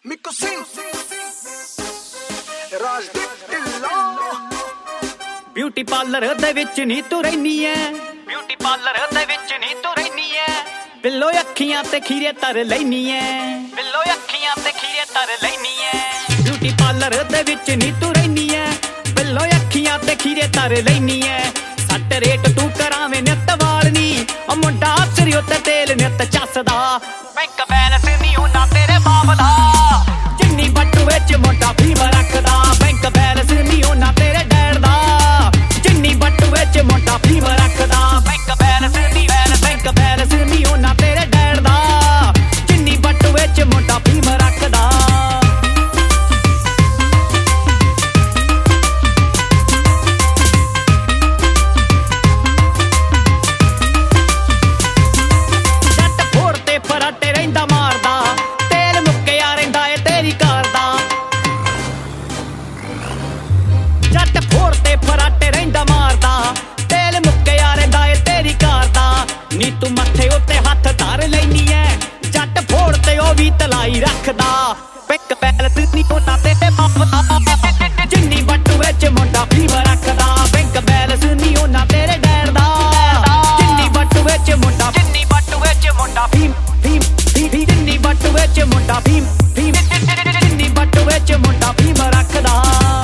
Mikku Singh Rajdeep Dhillon. Beauty parlour ਦੇ ਵਿੱਚ ਨੀ ਤੂੰ ਰਹਿਨੀ ਐ, ਬਿਊਟੀ ਪਾਰਲਰ ਦੇ ਵਿੱਚ ਨੀ ਤੂੰ ਰਹਿਨੀ ਐ। ਬਿੱਲੋ ਅੱਖੀਆਂ ਤੇ ਖੀਰੇ ਤਰ ਲੈਨੀ ਐ, ਬਿੱਲੋ ਅੱਖੀਆਂ ਤੇ ਖੀਰੇ ਤਰ ਲੈਨੀ ਐ। ਬਿਊਟੀ ਪਾਰਲਰ ਦੇ ਵਿੱਚ ਨੀ ਤੂੰ ਰਹਿਨੀ ਐ, ਬਿੱਲੋ ਅੱਖੀਆਂ ਤੇ ਖੀਰੇ ਤਰ ਲੈਨੀ ਐ। ਸੱਟ ਰੇਟ ਤੂੰ ਕਰਾਵੇਂ ਨਿੱਤ ਵਾਲਨੀ, ਉਹ ਮੁੰਡਾ ਸਿਰ ਉੱਤੇ ਤੇਲ ਨਿੱਤ ਚੱਸਦਾ। ਬੈਂਕ ਬੈਲੈਂਸ ਨੀ ਉਹਨਾਂ ਤੇਰੇ ਬਾਪ ਦਾ, ਜਿੰਨੀ ਬੱਟੂ ਵਿੱਚ ਮੋਟਾ ਫੀਮ ਰੱਖਦਾ। ਬੈਂਕ ਬੈਲੈਂਸ ਨੀ ਉਹਨਾਂ ਤੇਰੇ ਡੈਡ ਦਾ, ਜਿੰਨੀ ਬੱਟੂ ਵਿੱਚ ਮੋਟਾ ਫੀਮ ਰੱਖਦਾ। ਬੈਂਕ ਬੈਲੈਂਸ ਨੀ ਬੈਂਕ ਬੈਲੈਂਸ ਨੀ ਉਹਨਾਂ ਤੇਰੇ ਡੈਡ ਦਾ, ਜਿੰਨੀ ਬੱਟੂ ਵਿੱਚ ਮੋਟਾ ਫੀਮ ਰੱਖਦਾ। ਨੀ ਤੂੰ ਮੱਥੇ ਉੱਤੇ ਹੱਥ ਧਰ ਲੈਨੀ ਐ, ਜੱਟ ਫੋੜ ਤੇ ਉਹ ਵੀ ਤਲਾਈ ਰੱਖਦਾ। ਬੈਂਕ ਬੈਲੈਂਸ ਨੀ ਉਹਨਾਂ ਤੇਰੇ ਬਾਪ ਦਾ, ਜਿੰਨੀ ਬੱਟੂ ਵਿੱਚ ਮੋਟਾ ਫੀਮ ਰੱਖਦਾ। ਬੈਂਕ ਬੈਲੈਂਸ ਨੀ ਉਹਨਾਂ ਤੇਰੇ ਡੈਡ ਦਾ, ਜਿੰਨੀ ਬੱਟੂ ਵਿੱਚ ਮੋਟਾ ਜਿੰਨੀ ਬੱਟੂ ਵਿੱਚ ਮੋਟਾ ਫੀਮ ਫੀਮ ਫੀਮ ਜਿੰਨੀ ਬੱਟੂ ਵਿੱਚ ਮੋਟਾ ਫੀਮ ਫੀਮ ਜਿੰਨੀ ਬੱਟੂ ਵਿੱਚ ਮੋਟਾ ਫੀਮ ਰੱਖਦਾ।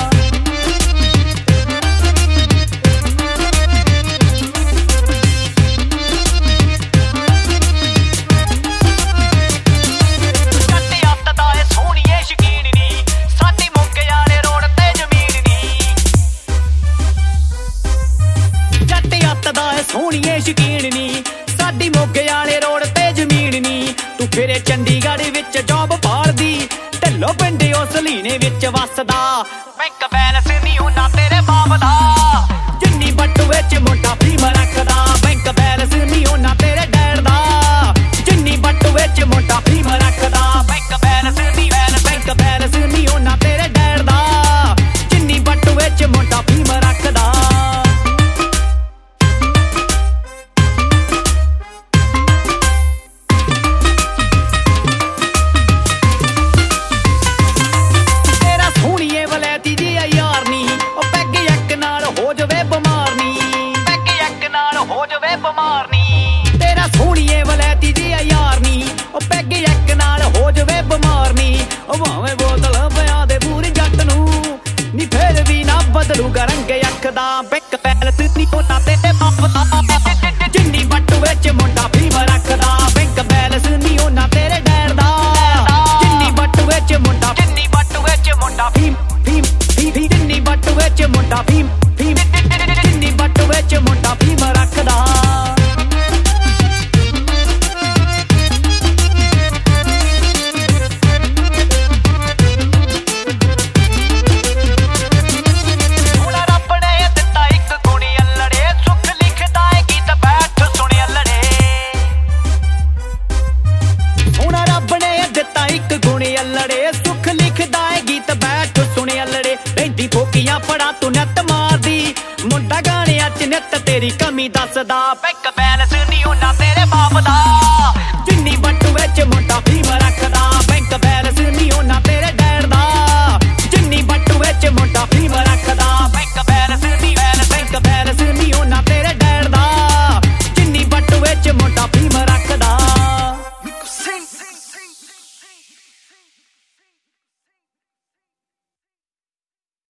ਸੋਹਣੀਏ ਸ਼ਕੀਨ ਨੀ ਸਾਡੀ ਮੋਗੇ ਵਾਲੇ ਰੋਡ ਤੇ ਜ਼ਮੀਨ ਨੀ। ਤੂੰ ਫਿਰੇ ਚੰਡੀਗੜ੍ਹ ਵਿੱਚ ਜੌਬ ਭਾਲਦੀ, ਢਿੱਲੋਂ ਪਿੰਡ ਉਸ ਲੀਨੇ ਵਿੱਚ ਵੱਸਦਾ। ਬੈਂਕ ਬੈਲੈਂਸ ਨੀ ਉਹਨਾਂ ਤੇਰੇ ਬਾਪ ਦਾ, ਜਿੰਨੀ ਬੱਟੂ ਵਿੱਚ ਮੋਟਾ ਫੀਮ ਰੱਖਦਾ। ਬੈਂਕ ਬੈਲੈਂਸ ਨੀ ਉਹਨਾਂ ਤੇਰੇ ਡੈਡ ਦਾ, ਜਿੰਨੀ ਬੱਟੂ ਵਿੱਚ ਮੋਟਾ ਫੀਮ ਰੱਖਦਾ। ਬੈਂਕ ਬੈਲੈਂਸ ਨੀ ਬੈਂਕ ਬੈਲੈਂਸ ਨੀ ਉਹਨਾਂ ਤੇਰੇ ਡੈਡ ਦਾ, ਜਿੰਨੀ ਬੱਟੂ ਵਿੱਚ ਮੋਟਾ ਫੀਮ ਰੱਖਦਾ। ਤੇਰਾ ਸੋਹਣੀਏ ਵਲੈਤੀ ਦੀ ਯਾਰ ਨੀ, ਉਹ ਪੈਗ ਇੱਕ ਨਾਲ ਹੋ ਜਾਵੇ ਬਿਮਾਰ ਨੀ। ਉਹ ਭਾਵੇਂ ਬੋਤਲ ਪਿਆ ਦੇ ਪੂਰੀ ਜੱਟ ਨੂੰ, ਨੀ ਫੇਰ ਵੀ ਨਾ ਬਦਲੂਗਾ ਰੰਗ ਅੱਖ ਦਾ। ਬੈਂਕ ਬੈਲੈਂਸ ਨੀ ਉਹਨਾਂ ਤੇਰੇ ਬਾਪ ਦਾ, ਜਿੰਨੀ ਬੱਟੂ ਵਿੱਚ ਮੋਟਾ ਫੀਮ ਰੱਖਦਾ। ਬੈਂਕ ਬੈਲੈਂਸ ਨੀ ਉਹਨਾਂ ਤੇਰੇ ਡੈਡ ਦਾ, ਜਿੰਨੀ ਬੱਟੂ ਵਿੱਚ ਮੋਟਾ ਜਿੰਨੀ ਬੱਟੂ ਵਿੱਚ ਮੋਟਾ ਫੀਮ ਫੀਮ ਫੀਮ ਜਿੰਨੀ ਬੱਟੂ ਵਿੱਚ ਮੋਟਾ ਫੀਮ ਫੀਮ ਜਿੰਨੀ ਬੱਟੂ ਵਿੱਚ ਮੋਟਾ ਫੀਮ ਰੱਖਦਾ। ਫੋਕੀਆਂ ਪੜਾ ਤੂੰ ਨੱਤ ਮਾਰਦੀ, ਮੁੰਡਾ ਗਾਣਿਆਂ ਚ ਨਿੱਤ ਤੇਰੀ ਕਮੀ ਦੱਸਦਾ।